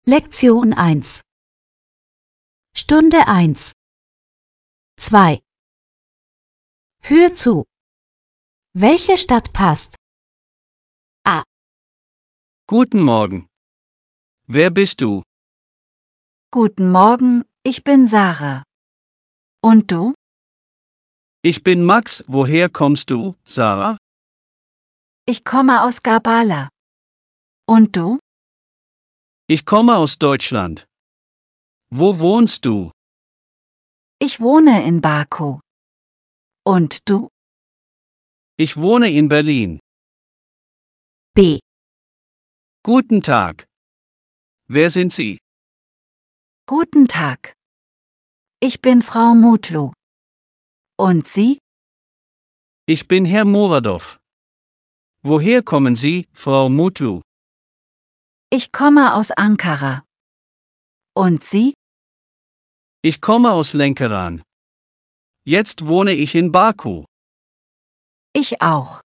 Lektion 1 Stunde 1 2 Hör zu. Welche Stadt passt? A. Guten Morgen. Wer bist du? Guten Morgen, ich bin Sarah. Und du? Ich bin Max. Woher kommst du, Sarah? Ich komme aus Gabala. Und du? Ich komme aus Deutschland. Wo wohnst du? Ich wohne in Baku. Und du? Ich wohne in Berlin. B. Guten Tag. Wer sind Sie? Guten Tag. Ich bin Frau Mutlu. Und Sie? Ich bin Herr Muradov. Woher kommen Sie, Frau Mutlu? Ich komme aus Ankara. Und Sie? Ich komme aus Lenkeran. Jetzt wohne ich in Baku. Ich auch.